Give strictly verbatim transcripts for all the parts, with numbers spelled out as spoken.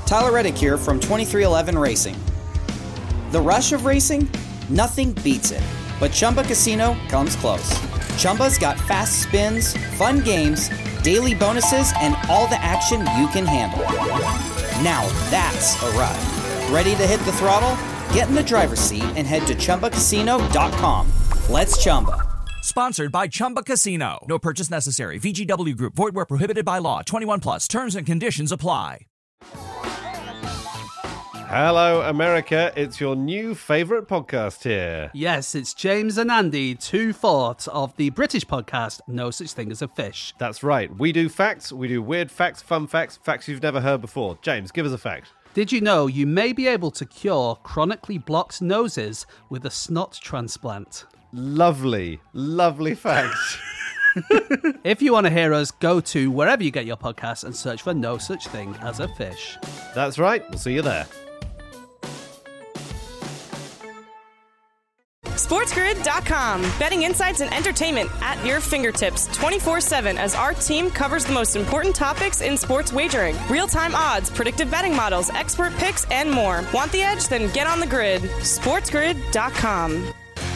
Tyler Reddick here from twenty-three eleven Racing. The rush of racing? Nothing beats it. But Chumba Casino comes close. Chumba's got fast spins, fun games, daily bonuses, and all the action you can handle. Now that's a ride. Ready to hit the throttle? Get in the driver's seat and head to Chumba Casino dot com. Let's Chumba. Sponsored by Chumba Casino. No purchase necessary. V G W Group. Void where prohibited by law. twenty-one plus. Terms and conditions apply. Hello, America. It's your new favourite podcast here. Yes, it's James and Andy, two-fourths of the British podcast No Such Thing as a Fish. That's right. We do facts. We do weird facts, fun facts, facts you've never heard before. James, give us a fact. Did you know you may be able to cure chronically blocked noses with a snot transplant? Lovely, lovely fact. If you want to hear us, go to wherever you get your podcasts and search for No Such Thing as a Fish. That's right. We'll see you there. SportsGrid dot com. Betting insights and entertainment at your fingertips twenty-four seven as our team covers the most important topics in sports wagering. Real-time odds, predictive betting models, expert picks, and more. Want the edge? Then get on the grid. SportsGrid dot com.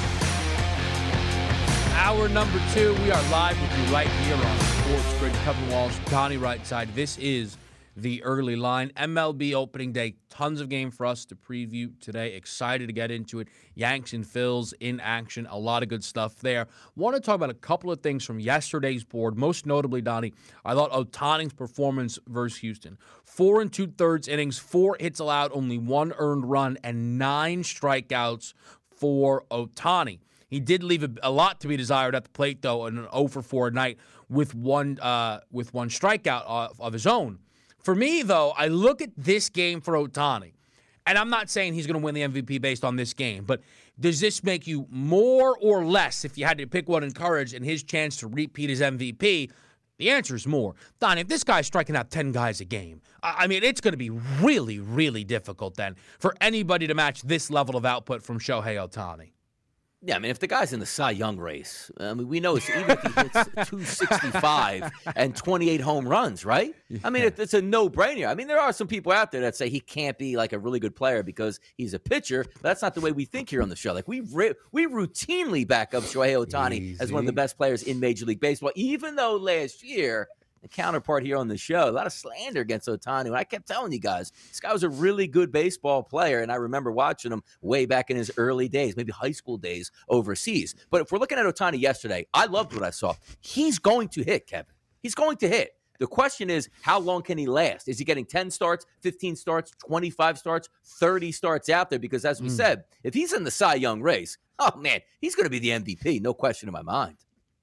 Hour number two, we are live with you right here on Sports Grid. Kevin Walsh, Donnie Rightside. This is the early line. M L B opening day. Tons of game for us to preview today. Excited to get into it. Yanks and Phils in action. A lot of good stuff there. Want to talk about a couple of things from yesterday's board. Most notably, Donnie, I thought Ohtani's performance versus Houston. Four and two-thirds innings, four hits allowed, only one earned run, and nine strikeouts for Ohtani. He did leave a, a lot to be desired at the plate, though, in an oh for four night with one uh, with one strikeout of, of his own. For me, though, I look at this game for Ohtani, and I'm not saying he's going to win the M V P based on this game, but does this make you more or less, if you had to pick one in courage, and his chance to repeat his M V P? The answer is more. Don, if this guy's striking out ten guys a game, I mean, it's going to be really, really difficult then for anybody to match this level of output from Shohei Ohtani. Yeah, I mean, if the guy's in the Cy Young race, I mean, we know it's, even if he hits two sixty-five and twenty-eight home runs, right? I mean, it, it's a no-brainer. I mean, there are some people out there that say he can't be like a really good player because he's a pitcher. But that's not the way we think here on the show. Like, we re- we routinely back up Shohei Ohtani Easy. as one of the best players in Major League Baseball, even though last year – the counterpart here on the show, a lot of slander against Ohtani. And I kept telling you guys, this guy was a really good baseball player, and I remember watching him way back in his early days, maybe high school days overseas. But if we're looking at Ohtani yesterday, I loved what I saw. He's going to hit, Kevin. He's going to hit. The question is, how long can he last? Is he getting ten starts, fifteen starts, twenty-five starts, thirty starts out there? Because as we mm. said, if he's in the Cy Young race, oh, man, he's going to be the M V P, no question in my mind.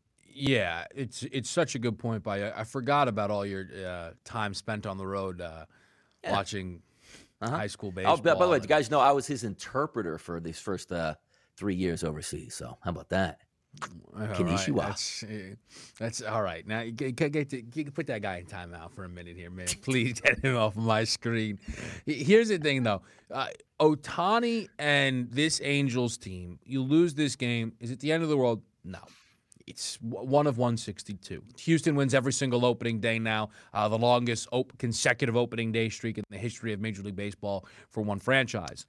Yeah, it's it's such a good point by you. I forgot about all your uh, time spent on the road uh, yeah. watching uh-huh. high school baseball. Oh, by, by the way, you guys know I was his interpreter for these first uh, three years overseas. So how about that? Konnichiwa. Right. That's, that's all right. Now, get, get, get to, get, put that guy in timeout for a minute here, man. Please get him off of my screen. Here's the thing, though. Uh, Ohtani and this Angels team, you lose this game. Is it the end of the world? No. It's one of one sixty-two. Houston wins every single opening day now, uh, the longest op- consecutive opening day streak in the history of Major League Baseball for one franchise.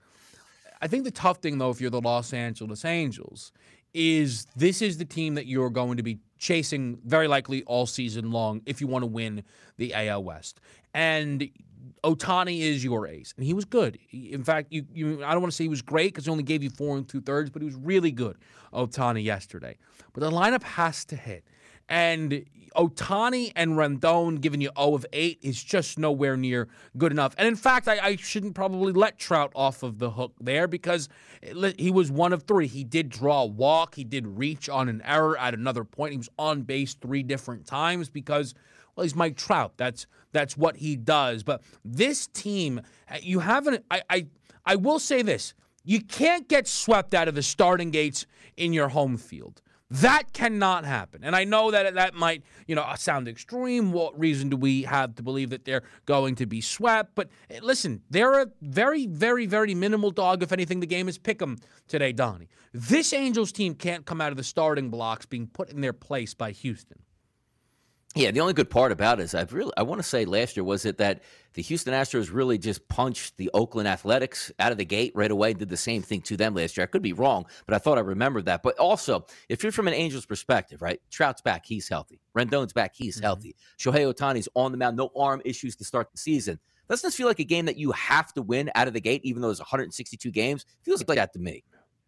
I think the tough thing, though, if you're the Los Angeles Angels, is this is the team that you're going to be chasing very likely all season long if you want to win the A L West. And Ohtani is your ace, and he was good. In fact, you, you I don't want to say he was great because he only gave you four and two-thirds, but he was really good, Ohtani, yesterday. But the lineup has to hit. And Ohtani and Rendon giving you oh of eight is just nowhere near good enough. And in fact, I, I shouldn't probably let Trout off of the hook there because he was one of three. He did draw a walk. He did reach on an error at another point. He was on base three different times because, well, he's Mike Trout. That's that's what he does. But this team, you haven't I, – I, I will say this. You can't get swept out of the starting gates in your home field. That cannot happen. And I know that that might, you know, sound extreme. What reason do we have to believe that they're going to be swept? But listen, they're a very, very, very minimal dog. If anything, the game is pick 'em today, Donnie. This Angels team can't come out of the starting blocks being put in their place by Houston. Yeah, the only good part about it is I've really I want to say last year was it that the Houston Astros really just punched the Oakland Athletics out of the gate right away and did the same thing to them last year. I could be wrong, but I thought I remembered that. But also, if you're from an Angels perspective, right? Trout's back, he's healthy. Rendon's back, he's mm-hmm. healthy. Shohei Ohtani's on the mound, no arm issues to start the season. Doesn't this feel like a game that you have to win out of the gate, even though there's one hundred sixty-two games? Feels like that to me.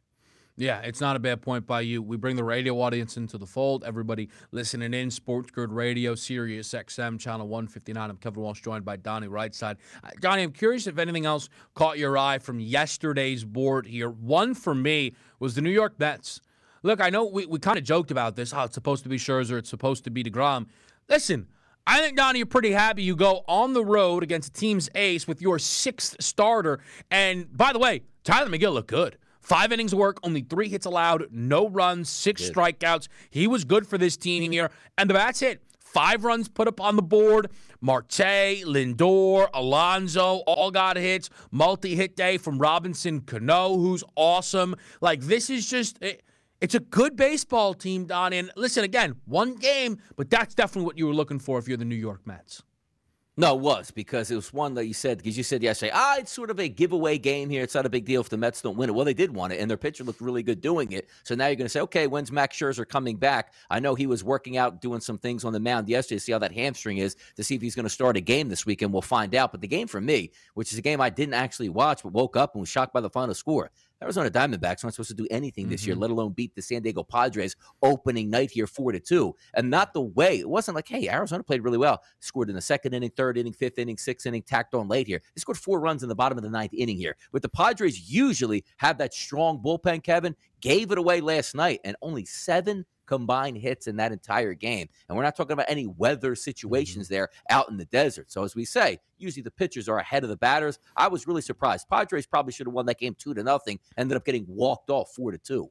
Yeah, it's not a bad point by you. We bring the radio audience into the fold. Everybody listening in, Sports Grid Radio, Sirius X M, Channel one fifty-nine. I'm Kevin Walsh, joined by Donnie Rightside. Uh, Donnie, I'm curious if anything else caught your eye from yesterday's board here. One for me was the New York Mets. Look, I know we, we kind of joked about this, how it's supposed to be Scherzer, it's supposed to be DeGrom. Listen, I think, Donnie, you're pretty happy you go on the road against a team's ace with your sixth starter. And, by the way, Tyler McGill looked good. Five innings of work, only three hits allowed, no runs, six good. strikeouts. He was good for this team here. And the bat's hit. Five runs put up on the board. Marte, Lindor, Alonso all got hits. Multi-hit day from Robinson Cano, who's awesome. Like, this is just... It, It's a good baseball team, Don. And listen, again, one game, but that's definitely what you were looking for if you're the New York Mets. No, it was, because it was one that you said, because you said yesterday, ah, it's sort of a giveaway game here. It's not a big deal if the Mets don't win it. Well, they did want it, and their pitcher looked really good doing it. So now you're going to say, okay, when's Max Scherzer coming back? I know he was working out, doing some things on the mound yesterday to see how that hamstring is, to see if he's going to start a game this weekend. We'll find out. But the game for me, which is a game I didn't actually watch, but woke up and was shocked by the final score, Arizona Diamondbacks aren't supposed to do anything this mm-hmm. year, let alone beat the San Diego Padres opening night here four to two. And not the way. It wasn't like, hey, Arizona played really well. Scored in the second inning, third inning, fifth inning, sixth inning, tacked on late here. They scored four runs in the bottom of the ninth inning here. But the Padres usually have that strong bullpen, Kevin. Gave it away last night, and only seven combined hits in that entire game. And we're not talking about any weather situations there out in the desert. So as we say, usually the pitchers are ahead of the batters. I was really surprised. Padres probably should have won that game two to nothing. Ended up getting walked off four to two.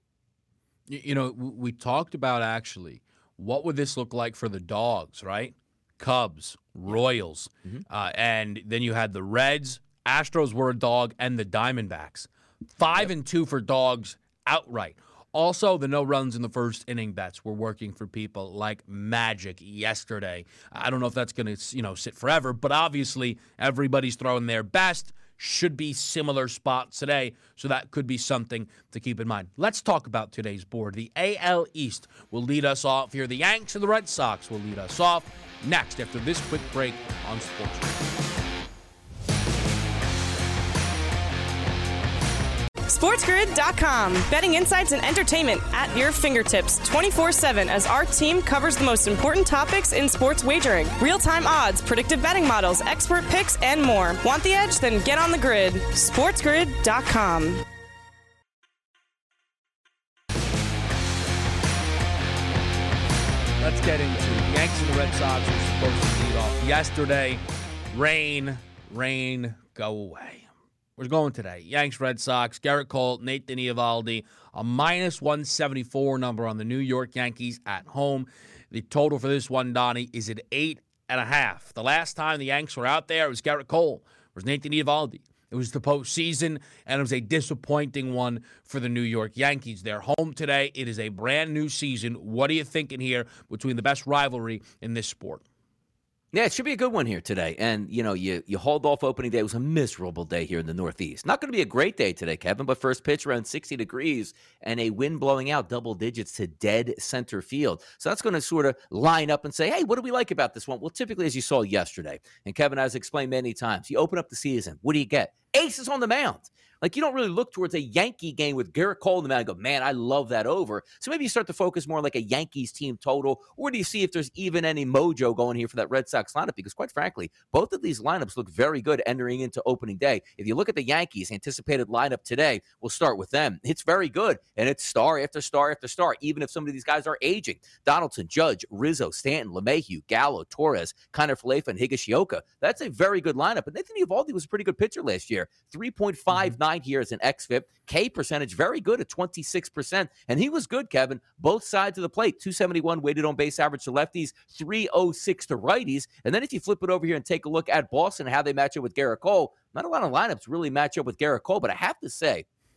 You know, we talked about actually what would this look like for the Dogs, right? Cubs, Royals, mm-hmm. uh, and then you had the Reds, Astros were a dog, and the Diamondbacks. Five yep. and two for Dogs outright. Also, the no runs in the first inning bets were working for people like magic yesterday. I don't know if that's going to, you know, sit forever, but obviously everybody's throwing their best. Should be similar spots today, so that could be something to keep in mind. Let's talk about today's board. The A L East will lead us off here. The Yanks and the Red Sox will lead us off next after this quick break on Sports. SportsGrid dot com. Betting insights and entertainment at your fingertips twenty-four seven as our team covers the most important topics in sports wagering. Real-time odds, predictive betting models, expert picks, and more. Want the edge? Then get on the grid. SportsGrid dot com. Let's get into the Yankees and the Red Sox were supposed to lead off yesterday. Rain, rain, go away. We're going today. Yanks, Red Sox, Garrett Cole, Nathan Eovaldi, a minus one seventy-four number on the New York Yankees at home. The total for this one, Donnie, is at eight and a half. The last time the Yanks were out there, it was Garrett Cole. It was Nathan Eovaldi. It was the postseason, and it was a disappointing one for the New York Yankees. They're home today. It is a brand new season. What are you thinking here between the best rivalry in this sport? Yeah, it should be a good one here today. And, you know, you, you hauled off opening day. It was a miserable day here in the Northeast. Not going to be a great day today, Kevin, but first pitch around sixty degrees and a wind blowing out double digits to dead center field. So that's going to sort of line up and say, hey, what do we like about this one? Well, typically, as you saw yesterday, and Kevin has explained many times, you open up the season. What do you get? Aces on the mound. Like, you don't really look towards a Yankee game with Garrett Cole in the mound and go, man, I love that over. So maybe you start to focus more like a Yankees team total, or do you see if there's even any mojo going here for that Red Sox lineup? Because quite frankly, both of these lineups look very good entering into opening day. If you look at the Yankees' anticipated lineup today, we'll start with them. It's very good, and it's star after star after star, even if some of these guys are aging. Donaldson, Judge, Rizzo, Stanton, LeMahieu, Gallo, Torres, Kiner Falefa, and Higashioka. That's a very good lineup. And Nathan Eovaldi was a pretty good pitcher last year. three point five nine here as an X F I P. K percentage, very good at twenty-six percent. And he was good, Kevin, both sides of the plate. two seventy-one weighted on base average to lefties, three oh six to righties. And then if you flip it over here and take a look at Boston and how they match up with Garrett Cole, not a lot of lineups really match up with Garrett Cole, but I have to say,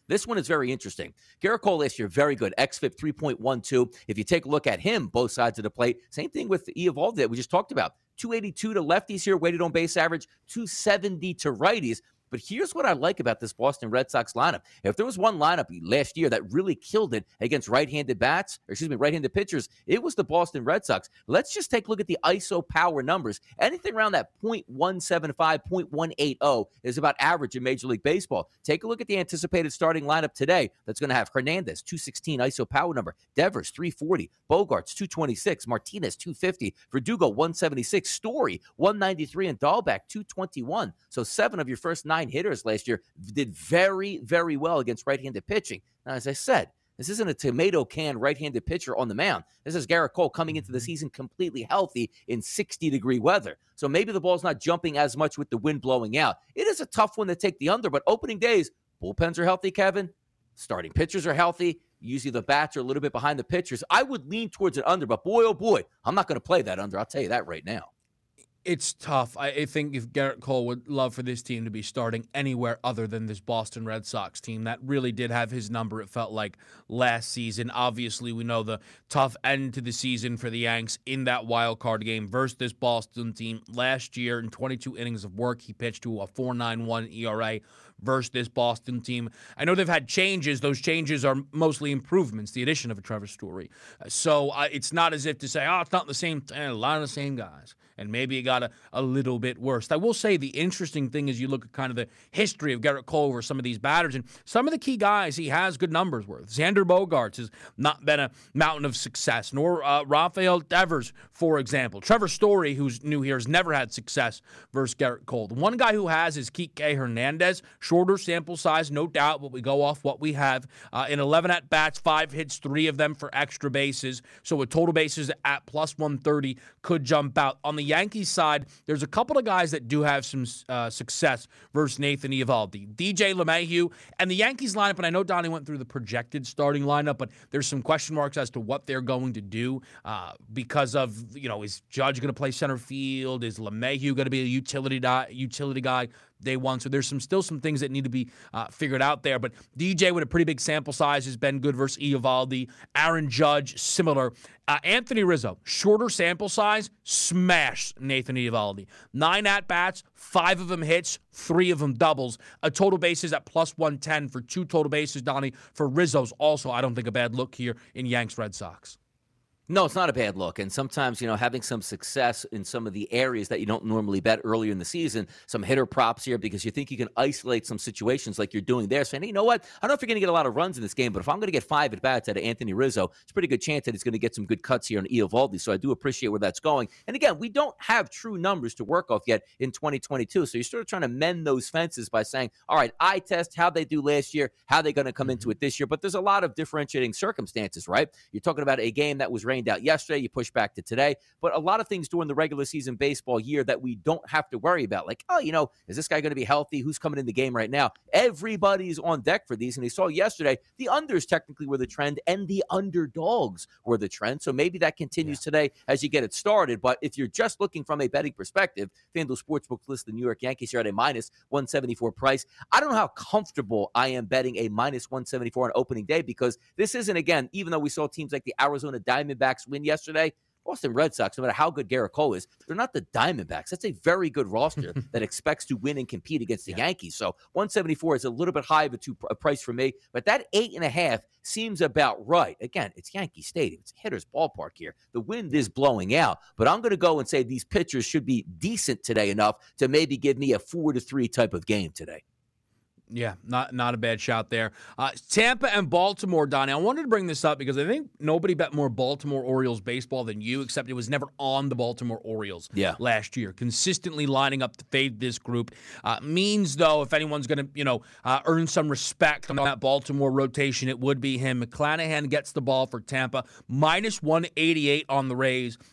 This one is very interesting. Garrett Cole last year, very good. X F I P three point one two. If you take a look at him, both sides of the plate, same thing with Eovaldi that we just talked about. two eighty-two to lefties here, weighted on base average, two seventy to righties. But here's what I like about this Boston Red Sox lineup. If there was one lineup last year that really killed it against right-handed bats, or excuse me, right-handed pitchers, it was the Boston Red Sox. Let's just take a look at the I S O power numbers. Anything around that point one seven five, point one eight oh is about average in Major League Baseball. Take a look at the anticipated starting lineup today. That's going to have Hernandez, two sixteen I S O power number. Devers, three forty. Bogarts, two twenty-six. Martinez, two fifty. Verdugo, one seventy-six. Story, one ninety-three. And Dahlbeck, two twenty-one. So seven of your first nine hitters last year did very, very well against right-handed pitching. Now, as I said, this isn't a tomato can right-handed pitcher on the mound. This is Garrett Cole coming into the season completely healthy in sixty-degree weather. So maybe the ball's not jumping as much with the wind blowing out. It is a tough one to take the under, but opening days, bullpens are healthy, Kevin. Starting pitchers are healthy. Usually the bats are a little bit behind the pitchers. I would lean towards an under, but boy, oh boy, I'm not going to play that under. I'll tell you that right now. It's tough. I, I think if Garrett Cole would love for this team to be starting anywhere other than this Boston Red Sox team that really did have his number, it felt like, last season. Obviously, we know the tough end to the season for the Yanks in that wild card game versus this Boston team. Last year, in twenty-two innings of work, he pitched to a four point nine one E R A versus this Boston team. I know they've had changes. Those changes are mostly improvements, the addition of a Trevor Story. So uh, it's not as if to say, oh, it's not the same, a lot of the same guys. And maybe it got a, a little bit worse. I will say the interesting thing is you look at kind of the history of Garrett Cole over some of these batters, and some of the key guys he has good numbers with. Xander Bogaerts has not been a mountain of success, nor uh, Rafael Devers, for example. Trevor Story, who's new here, has never had success versus Garrett Cole. The one guy who has is Kike Hernandez. Shorter sample size, no doubt, but we go off what we have. Uh, in eleven at-bats, five hits, three of them for extra bases. So with total bases at plus one thirty could jump out. On the Yankees side, there's a couple of guys that do have some uh, success versus Nathan Eovaldi. D J LeMahieu and the Yankees lineup, and I know Donnie went through the projected starting lineup, but there's some question marks as to what they're going to do uh, because of, you know, is Judge going to play center field? Is LeMahieu going to be a utility, di- utility guy? Day one. So there's some still some things that need to be uh, figured out there. But D J with a pretty big sample size has been good versus Eovaldi. Aaron Judge, similar. Uh, Anthony Rizzo, shorter sample size, smashed Nathan Eovaldi. Nine at-bats, five of them hits, three of them doubles. A total bases at plus one ten for two total bases, Donnie. For Rizzo's also, I don't think a bad look here in Yanks Red Sox. No, it's not a bad look. And sometimes, you know, having some success in some of the areas that you don't normally bet earlier in the season, some hitter props here because you think you can isolate some situations like you're doing there. Saying, hey, you know what? I don't know if you're going to get a lot of runs in this game, but if I'm going to get five at-bats out of Anthony Rizzo, it's a pretty good chance that he's going to get some good cuts here on Eovaldi. So I do appreciate where that's going. And again, we don't have true numbers to work off yet in twenty twenty-two. So you're sort of trying to mend those fences by saying, all right, eye test, how'd they do last year? How are they going to come into it this year? But there's a lot of differentiating circumstances, right? You're talking about a game that was rained out yesterday. You push back to today. But a lot of things during the regular season baseball year that we don't have to worry about. Like, oh, you know, is this guy going to be healthy? Who's coming in the game right now? Everybody's on deck for these. And they saw yesterday, the unders technically were the trend and the underdogs were the trend. So maybe that continues yeah. today as you get it started. But if you're just looking from a betting perspective, FanDuel Sportsbook lists the New York Yankees here at a minus one seventy-four price. I don't know how comfortable I am betting a minus one seventy-four on opening day because this isn't, again, even though we saw teams like the Arizona Diamondbacks win yesterday, Boston Red Sox, no matter how good Garrett Cole is, they're not the Diamondbacks. That's a very good roster that expects to win and compete against the yeah. Yankees. So one seventy-four is a little bit high of a, two, a price for me, but that eight and a half seems about right. Again, it's Yankee Stadium. It's a hitter's ballpark here. The wind is blowing out, but I'm going to go and say these pitchers should be decent today enough to maybe give me a four to three type of game today. Yeah, not not a bad shot there. Uh, Tampa and Baltimore, Donnie. I wanted to bring this up because I think nobody bet more Baltimore Orioles baseball than you, except it was never on the Baltimore Orioles yeah. last year. Consistently lining up to fade this group. Uh, means, though, if anyone's going to, you know, uh, earn some respect on that Baltimore rotation, it would be him. McClanahan gets the ball for Tampa. minus one eighty-eight on the Rays.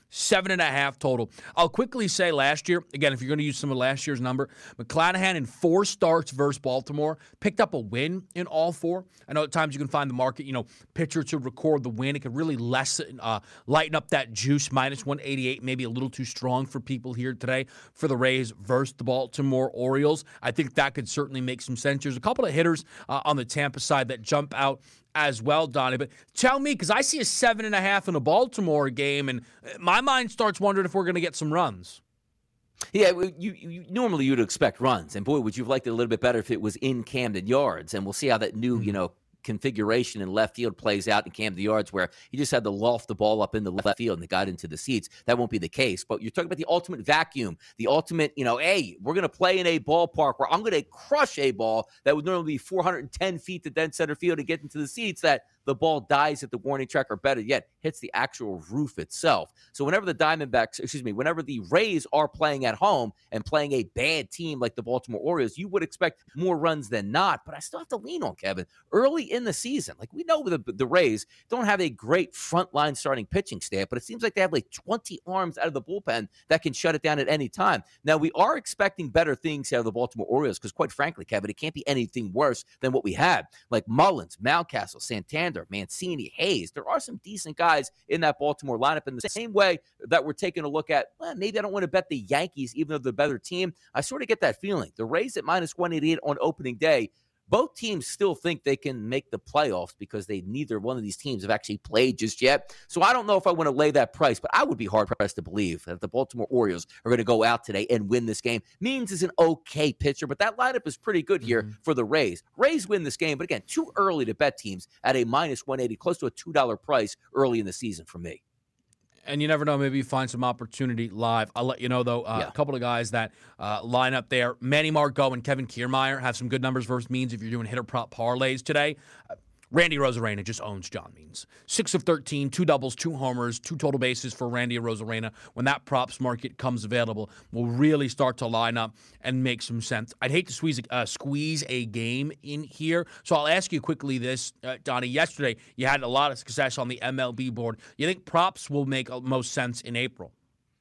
seven and a half total. I'll quickly say last year, again, if you're going to use some of last year's number, McClanahan in four starts versus Baltimore picked up a win in all four. I know at times you can find the market, you know, pitcher to record the win. It could really lessen, uh, lighten up that juice. Minus one eighty-eight, maybe a little too strong for people here today for the Rays versus the Baltimore Orioles. I think that could certainly make some sense. There's a couple of hitters uh, on the Tampa side that jump out as well, Donnie. But tell me, because I see a seven and a half in a Baltimore game, and my mind starts wondering if we're going to get some runs. Yeah, you, you normally you'd expect runs, and boy, would you have liked it a little bit better if it was in Camden Yards. And we'll see how that new, mm-hmm. you know, configuration in left field plays out in Camden Yards, where he just had to loft the ball up in the left field and it got into the seats. That won't be the case. But you're talking about the ultimate vacuum, the ultimate, you know, hey, we're going to play in a ballpark where I'm going to crush a ball that would normally be four hundred ten feet to dead center field to get into the seats, that the ball dies at the warning track, or better yet, hits the actual roof itself. So whenever the Diamondbacks, excuse me, whenever the Rays are playing at home and playing a bad team like the Baltimore Orioles, you would expect more runs than not. But I still have to lean on Kevin early in the season. Like, we know the, the Rays don't have a great frontline starting pitching staff, but it seems like they have like twenty arms out of the bullpen that can shut it down at any time. Now, we are expecting better things out of the Baltimore Orioles because, quite frankly, Kevin, it can't be anything worse than what we had. Like Mullins, Mountcastle, Santander, Mancini, Hayes. There are some decent guys in that Baltimore lineup. In the same way that we're taking a look at, well, maybe I don't want to bet the Yankees, even though they're the better team. I sort of get that feeling. The Rays at minus one eighty-eight on opening day, both teams still think they can make the playoffs because they neither one of these teams have actually played just yet. So I don't know if I want to lay that price, but I would be hard-pressed to believe that the Baltimore Orioles are going to go out today and win this game. Means is an okay pitcher, but that lineup is pretty good here mm-hmm. for the Rays. Rays win this game, but again, too early to bet teams at a minus one eighty, close to a two dollar price early in the season for me. And you never know, maybe you find some opportunity live. I'll let you know, though, uh, yeah. a couple of guys that uh, line up there. Manny Margot and Kevin Kiermaier have some good numbers versus Means if you're doing hitter prop parlays today. Uh, Randy Arozarena just owns John Means. six of thirteen, two doubles, two homers, two total bases for Randy Arozarena. When that props market comes available, will really start to line up and make some sense. I'd hate to squeeze, uh, squeeze a game in here, so I'll ask you quickly this, uh, Donnie. Yesterday, you had a lot of success on the M L B board. You think props will make most sense in April?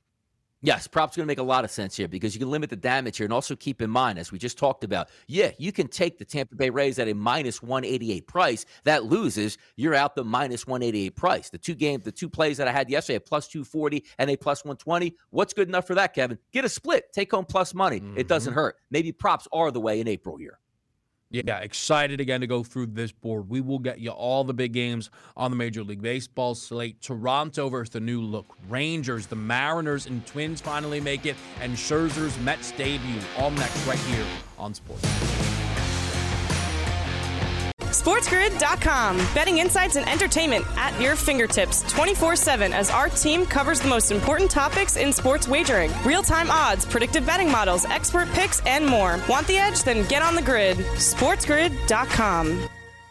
Yes, props going to make a lot of sense here because you can limit the damage here, and also keep in mind, as we just talked about, yeah, you can take the Tampa Bay Rays at a minus one eighty-eight price. That loses, you're out the minus one eighty-eight price. The two games, the two plays that I had yesterday, a plus two forty and a plus one twenty. What's good enough for that, Kevin? Get a split. Take home plus money. Mm-hmm. It doesn't hurt. Maybe props are the way in April here. Yeah, excited again to go through this board. We will get you all the big games on the Major League Baseball slate. Toronto versus the new look Rangers. The Mariners and Twins finally make it. And Scherzer's Mets debut. All next right here on Sports. SportsGrid dot com. Betting insights and entertainment at your fingertips twenty-four seven as our team covers the most important topics in sports wagering. Real-time odds, predictive betting models, expert picks, and more. Want the edge? Then get on the grid. SportsGrid dot com.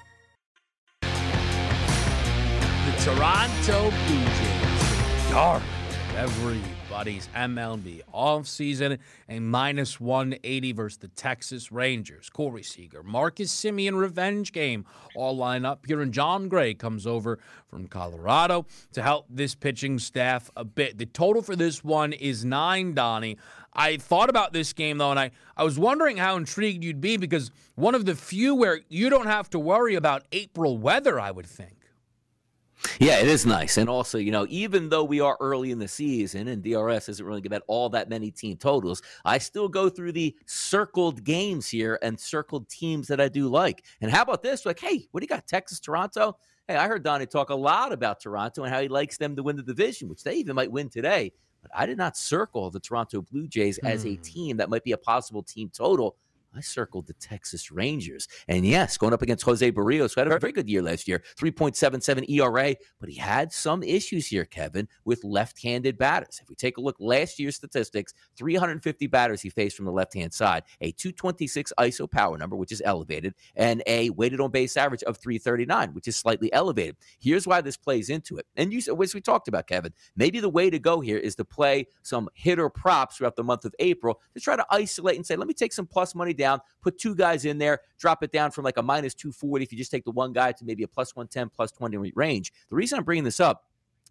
The Toronto Blue Jays. Dark. Everybody's M L B offseason, a minus one eighty versus the Texas Rangers. Corey Seager, Marcus Semien revenge game all line up here, and John Gray comes over from Colorado to help this pitching staff a bit. The total for this one is nine, Donnie. I thought about this game, though, and I, I was wondering how intrigued you'd be because one of the few where you don't have to worry about April weather, I would think. Yeah, it is nice. And also, you know, even though we are early in the season and D R S isn't really given all that many team totals, I still go through the circled games here and circled teams that I do like. And how about this? Like, hey, what do you got? Texas, Toronto? Hey, I heard Donnie talk a lot about Toronto and how he likes them to win the division, which they even might win today. But I did not circle the Toronto Blue Jays mm. as a team that might be a possible team total. I circled the Texas Rangers. And yes, going up against Jose Barrios, who had a very good year last year, three point seven seven E R A, but he had some issues here, Kevin, with left-handed batters. If we take a look last year's statistics, three hundred fifty batters he faced from the left-hand side, a two twenty-six I S O power number, which is elevated, and a weighted on base average of three thirty-nine, which is slightly elevated. Here's why this plays into it. And you, as we talked about, Kevin, maybe the way to go here is to play some hitter props throughout the month of April to try to isolate and say, let me take some plus money down, put two guys in there, drop it down from like a minus two forty if you just take the one guy to maybe a plus one ten, plus twenty range. The reason I'm bringing this up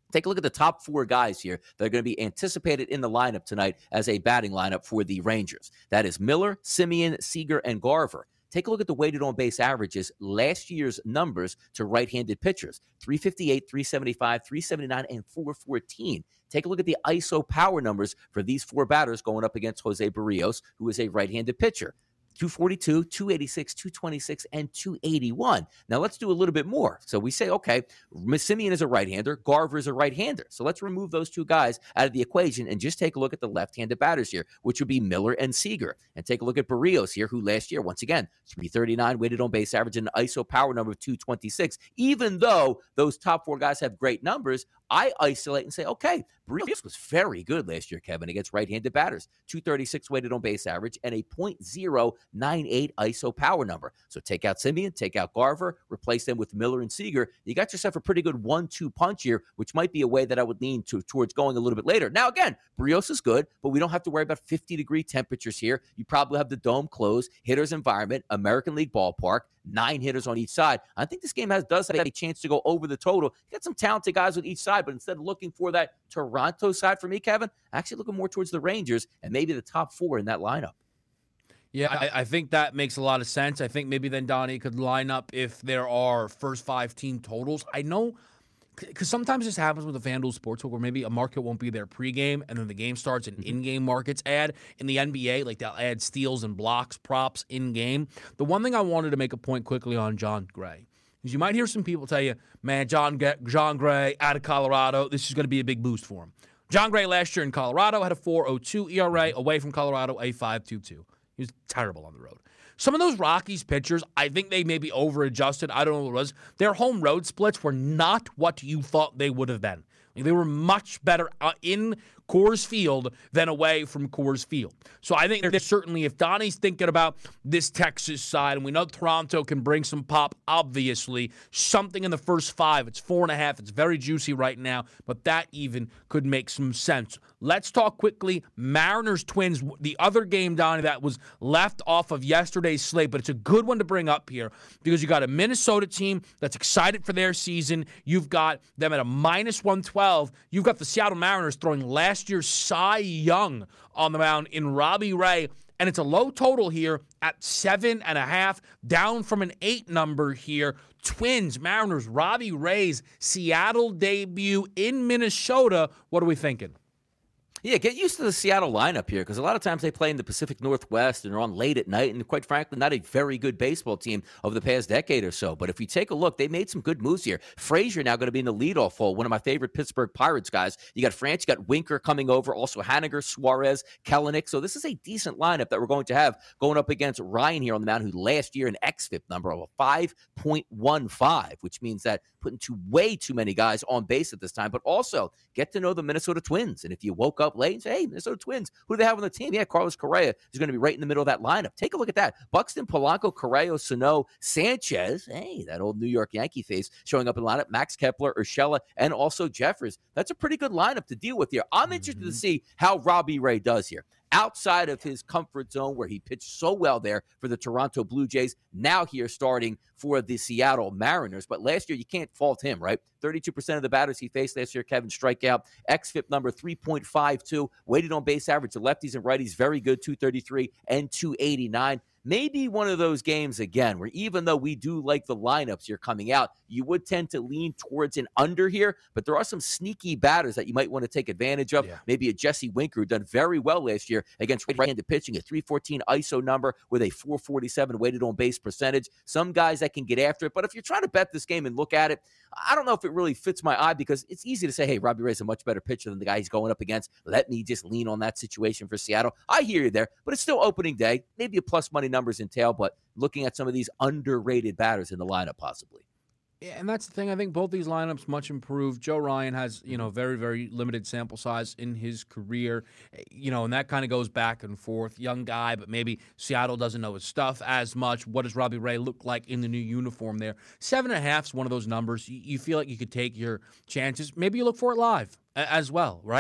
Take a look at the top four guys here that are going to be anticipated in the lineup tonight as a batting lineup for the Rangers. That is Miller, Simeon, Seager, and Garver. Take a look at the weighted on-base averages, last year's numbers to right-handed pitchers, three fifty-eight, three seventy-five, three seventy-nine, and four fourteen. Take a look at the I S O power numbers for these four batters going up against Jose Barrios, who is a right-handed pitcher. two forty-two, two eighty-six, two twenty-six, and two eighty-one. Now, let's do a little bit more. So we say, okay, Simeon is a right-hander, Garver is a right-hander. So let's remove those two guys out of the equation and just take a look at the left-handed batters here, which would be Miller and Seager. And take a look at Barrios here, who last year, once again, three thirty-nine weighted on base average and an I S O power number of two twenty-six. Even though those top four guys have great numbers, I isolate and say, okay, Barrios was very good last year, Kevin, against right-handed batters. two thirty-six weighted on base average and a point oh nine eight I S O power number. So take out Simeon, take out Garver, replace them with Miller and Seager. You got yourself a pretty good one two punch here, which might be a way that I would lean to, towards going a little bit later. Now, again, Barrios is good, but we don't have to worry about fifty-degree temperatures here. You probably have the dome closed, hitter's environment, American League ballpark, nine hitters on each side. I think this game has does have a chance to go over the total. You got some talented guys on each side, but instead of looking for that Toronto side for me, Kevin, actually looking more towards the Rangers and maybe the top four in that lineup. Yeah, I, I think that makes a lot of sense. I think maybe then Donnie could line up if there are first five team totals. I know, because sometimes this happens with the FanDuel Sportsbook where maybe a market won't be there pregame and then the game starts and in-game markets add. In the N B A, like they'll add steals and blocks, props in-game. The one thing I wanted to make a point quickly on Jon Gray is you might hear some people tell you, man, John, Jon Gray out of Colorado, this is going to be a big boost for him. Jon Gray last year in Colorado had a four oh two E R A, away from Colorado, a five two two. He was terrible on the road. Some of those Rockies pitchers, I think they may be over-adjusted. I don't know what it was. Their home road splits were not what you thought they would have been. They were much better in Coors Field than away from Coors Field. So I think there's certainly, if Donnie's thinking about this Texas side, and we know Toronto can bring some pop, obviously, something in the first five. It's four and a half. It's very juicy right now, but that even could make some sense. Let's talk quickly Mariners-Twins, the other game, Donnie, that was left off of yesterday's slate, but it's a good one to bring up here because you got a Minnesota team that's excited for their season. You've got them at a minus one twelve. You've got the Seattle Mariners throwing last year's Cy Young on the mound in Robbie Ray, and it's a low total here at seven and a half, down from an eight number here. Twins, Mariners, Robbie Ray's Seattle debut in Minnesota. What are we thinking? Yeah, get used to the Seattle lineup here because a lot of times they play in the Pacific Northwest and are on late at night and, quite frankly, not a very good baseball team over the past decade or so. But if we take a look, they made some good moves here. Frazier now going to be in the leadoff hole, one of my favorite Pittsburgh Pirates guys. You got France, you got Winker coming over, also Haniger, Suarez, Kelenic. So this is a decent lineup that we're going to have going up against Ryan here on the mound, who last year an X F I P number of a five point one five, which means that putting too, way too many guys on base at this time. But also get to know the Minnesota Twins. And if you woke up late and say, hey, Minnesota Twins, who do they have on the team? Yeah, Carlos Correa is going to be right in the middle of that lineup. Take a look at that. Buxton, Polanco, Correa, Sano, Sanchez. Hey, that old New York Yankee face showing up in the lineup. Max Kepler, Urshela, and also Jeffers. That's a pretty good lineup to deal with here. I'm interested mm-hmm. to see how Robbie Ray does here. Outside of his comfort zone where he pitched so well there for the Toronto Blue Jays, now here starting for the Seattle Mariners. But last year, you can't fault him, right? thirty-two percent of the batters he faced last year, Kevin, strikeout. X F I P number three point five two. Weighted on base average to lefties and righties, very good, two thirty-three and two eighty-nine. Maybe one of those games again where even though we do like the lineups here coming out, you would tend to lean towards an under here, but there are some sneaky batters that you might want to take advantage of. Yeah. Maybe a Jesse Winker who done very well last year against right-handed pitching, a three fourteen I S O number with a four forty-seven weighted on base percentage. Some guys that can get after it, but if you're trying to bet this game and look at it, I don't know if it really fits my eye because it's easy to say, hey, Robbie Ray's a much better pitcher than the guy he's going up against. Let me just lean on that situation for Seattle. I hear you there, but it's still opening day. Maybe a plus money numbers entail, but looking at some of these underrated batters in the lineup possibly. Yeah, and that's the thing. I think both these lineups much improved. Joe Ryan has, you know, very, very limited sample size in his career, you know, and that kind of goes back and forth. Young guy, but maybe Seattle doesn't know his stuff as much. What does Robbie Ray look like in the new uniform there? Seven and a half is one of those numbers. You, you feel like you could take your chances. Maybe you look for it live as well, right?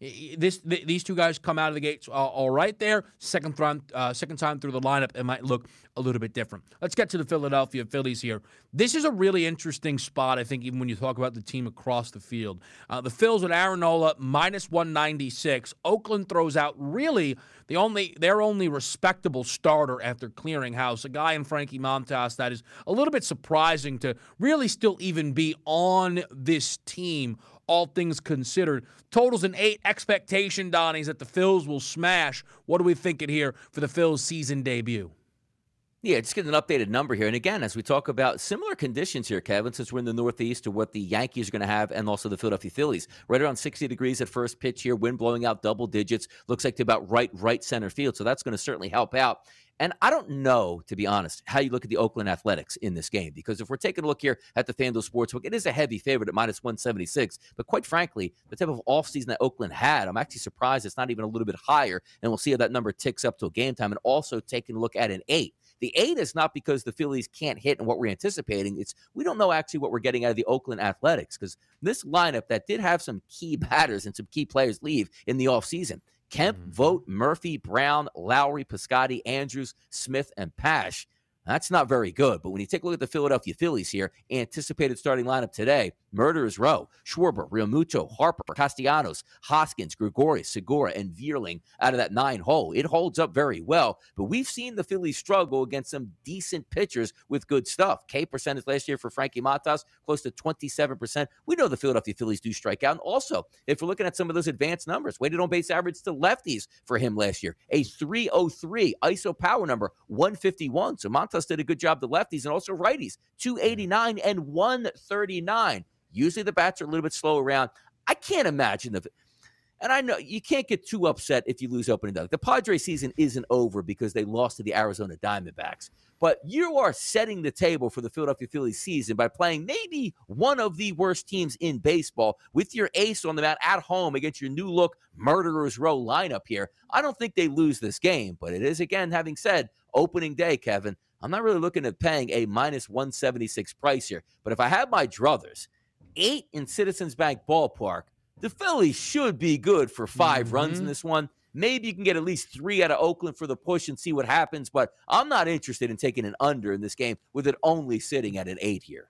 This th- these two guys come out of the gates all, all right there. Second time, uh, second time through the lineup, it might look a little bit different. Let's get to the Philadelphia Phillies here. This is a really interesting spot, I think, even when you talk about the team across the field. Uh, the Phils with Aaron Nola, minus one ninety-six. Oakland throws out really the only their only respectable starter after clearing house, a guy in Frankie Montas that is a little bit surprising to really still even be on this team, all things considered. Totals an eight. Expectation, Donnie, is that the Phils will smash. What are we thinking here for the Phils' season debut? Yeah, just get an updated number here. And again, as we talk about similar conditions here, Kevin, since we're in the Northeast, to what the Yankees are going to have and also the Philadelphia Phillies. Right around sixty degrees at first pitch here, wind blowing out double digits. Looks like to about right, right center field. So that's going to certainly help out. And I don't know, to be honest, how you look at the Oakland Athletics in this game, because if we're taking a look here at the FanDuel Sportsbook, it is a heavy favorite at minus one seventy-six. But quite frankly, the type of offseason that Oakland had, I'm actually surprised it's not even a little bit higher. And we'll see how that number ticks up till game time. And also taking a look at an eight. The eight is not because the Phillies can't hit and what we're anticipating. It's we don't know actually what we're getting out of the Oakland Athletics, because this lineup that did have some key batters and some key players leave in the offseason. Kemp, mm-hmm. Vogt, Murphy, Brown, Lowry, Piscotty, Andrews, Smith, and Pash. That's not very good. But when you take a look at the Philadelphia Phillies here, anticipated starting lineup today, Murderers Row, Schwarber, Realmuto, Harper, Castellanos, Hoskins, Gregorius, Segura, and Vierling out of that nine hole. It holds up very well, but we've seen the Phillies struggle against some decent pitchers with good stuff. K percentage last year for Frankie Montas, close to twenty-seven percent. We know the Philadelphia Phillies do strike out. And also, if we're looking at some of those advanced numbers, weighted on base average to lefties for him last year, a three oh three, I S O power number, one fifty-one. So Montas did a good job to lefties and also righties, two eighty-nine and one thirty-nine. Usually the bats are a little bit slow around. I can't imagine the and I know you can't get too upset if you lose opening day. The Padres season isn't over because they lost to the Arizona Diamondbacks. But you are setting the table for the Philadelphia Phillies season by playing maybe one of the worst teams in baseball with your ace on the mound at home against your new look Murderers Row lineup here. I don't think they lose this game, but it is, again, having said, opening day, Kevin, I'm not really looking at paying a minus one seventy-six price here. But if I had my druthers, eight in Citizens Bank Ballpark, the Phillies should be good for five mm-hmm. runs in this one. Maybe you can get at least three out of Oakland for the push and see what happens, but I'm not interested in taking an under in this game with it only sitting at an eight here.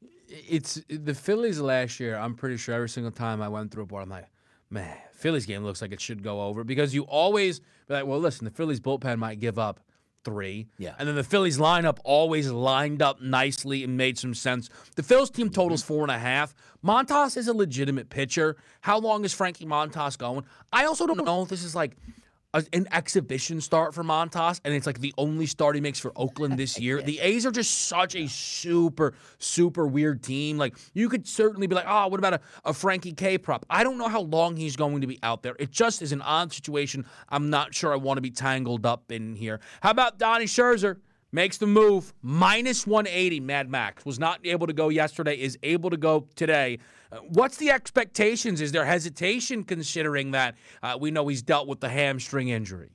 It's the Phillies last year. I'm pretty sure every single time I went through a board, I'm like, man, Phillies game looks like it should go over, because you always be like, well, listen, the Phillies bullpen might give up three. Yeah. And then the Phillies lineup always lined up nicely and made some sense. The Phillies team totals four and a half. Montas is a legitimate pitcher. How long is Frankie Montas going? I also don't know if this is like a, an exhibition start for Montas, and it's like the only start he makes for Oakland this year. The A's are just such a super, super weird team. Like, you could certainly be like, oh, what about a, a Frankie K prop? I don't know how long he's going to be out there. It just is an odd situation. I'm not sure I want to be tangled up in here. How about Donnie Scherzer? Makes the move, minus one eighty. Mad Max was not able to go yesterday, is able to go today. Uh, what's the expectations? Is there hesitation considering that uh, we know he's dealt with the hamstring injury?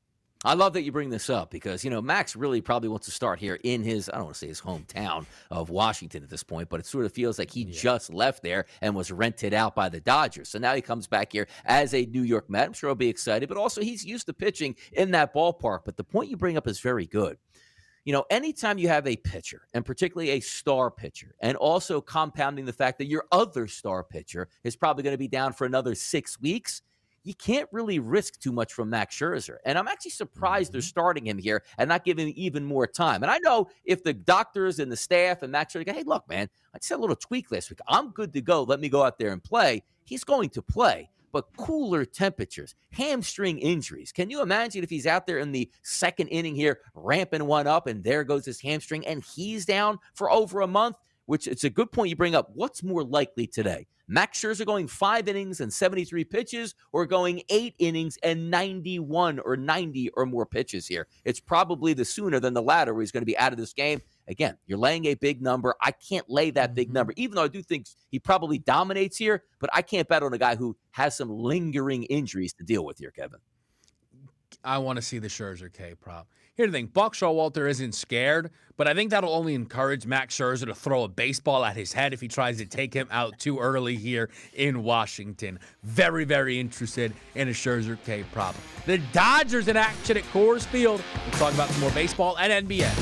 I love that you bring this up because, you know, Max really probably wants to start here in his, I don't want to say his hometown of Washington at this point, but it sort of feels like he yeah. just left there and was rented out by the Dodgers. So now he comes back here as a New York Met. I'm sure he'll be excited, but also he's used to pitching in that ballpark. But the point you bring up is very good. You know, anytime you have a pitcher, and particularly a star pitcher, and also compounding the fact that your other star pitcher is probably going to be down for another six weeks, you can't really risk too much from Max Scherzer. And I'm actually surprised mm-hmm. they're starting him here and not giving him even more time. And I know if the doctors and the staff and Max Scherzer go, hey, look, man, I just had a little tweak last week. I'm good to go. Let me go out there and play. He's going to play. But cooler temperatures, hamstring injuries. Can you imagine if he's out there in the second inning here, ramping one up, and there goes his hamstring, and he's down for over a month? Which it's a good point you bring up. What's more likely today? Max Scherzer going five innings and seventy-three pitches, or going eight innings and ninety-one or ninety or more pitches here? It's probably the sooner than the latter where he's going to be out of this game. Again, you're laying a big number. I can't lay that big number, even though I do think he probably dominates here, but I can't bet on a guy who has some lingering injuries to deal with here, Kevin. I want to see the Scherzer K prop. here's the thing. Buck Showalter isn't scared, but I think that'll only encourage Max Scherzer to throw a baseball at his head if he tries to take him out too early here in Washington. Very, very interested in a Scherzer K prop. The Dodgers in action at Coors Field. We'll talk about some more baseball and N B A.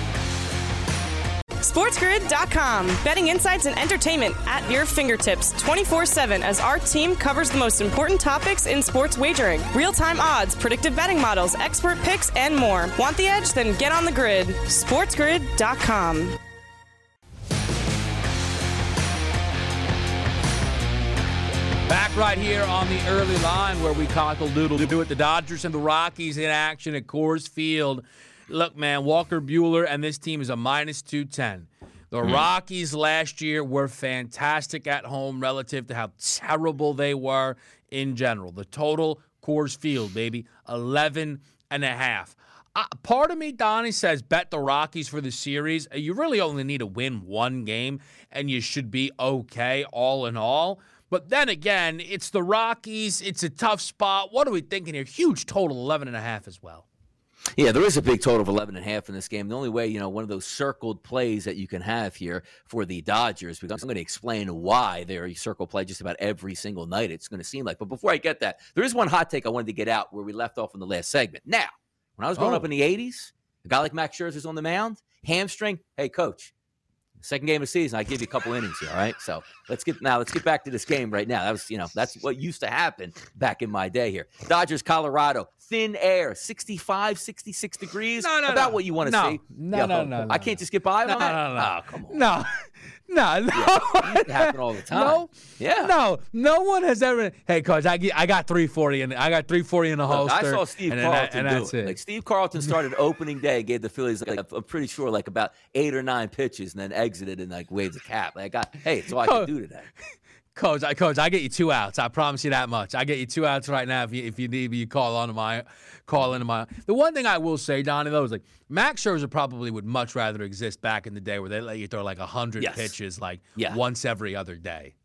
SportsGrid dot com. Betting insights and entertainment at your fingertips twenty-four seven as our team covers the most important topics in sports wagering. Real-time odds, predictive betting models, expert picks, and more. Want the edge? Then get on the grid. SportsGrid dot com. Back right here on the early line where we cockle-doodle do it. The Dodgers and the Rockies in action at Coors Field. Look, man, Walker Buehler and this team is a minus two ten. The mm. Rockies last year were fantastic at home relative to how terrible they were in general. The total, Coors Field, baby, eleven and a half. Uh, part of me, Donnie, says bet the Rockies for the series. You really only need to win one game, and you should be okay all in all. But then again, it's the Rockies. It's a tough spot. What are we thinking here? Huge total, eleven and a half as well. Yeah, there is a big total of eleven and a half in this game. The only way, you know, one of those circled plays that you can have here for the Dodgers, because I'm going to explain why they're a circle play just about every single night, it's going to seem like. But before I get that, there is one hot take I wanted to get out where we left off in the last segment. Now, when I was growing oh. up in the eighties, a guy like Max Scherzer's on the mound, hamstring, hey, coach, second game of the season, I give you a couple innings here, all right? So let's get now. Let's get back to this game right now. That was, you know, that's what used to happen back in my day here. Dodgers, Colorado, thin air, sixty-five, sixty-six degrees. No, no, about no. what you want to no. see. No, Yo, no, no, no. I can't just get by no, on that. no, no, no. Oh, come on. No. No, no. Yeah, it used to happen all the time. No, yeah. No, no one has ever. Hey, coach, I get, I got three forty in. I got three forty in the Look, holster. I saw Steve and Carlton that, and do it. it. Like Steve Carlton started opening day, gave the Phillies, like, I'm pretty sure, like about eight or nine pitches, and then exited and like waved a cap. Like, I got, hey, it's all I can do today. Coach, I coach, I get you two outs. I promise you that much. I get you two outs right now. If you if you need me, you call on my call into my. The one thing I will say, Donnie, though, is like Max Scherzer probably would much rather exist back in the day where they let you throw like a hundred Yes. pitches like Yeah. once every other day.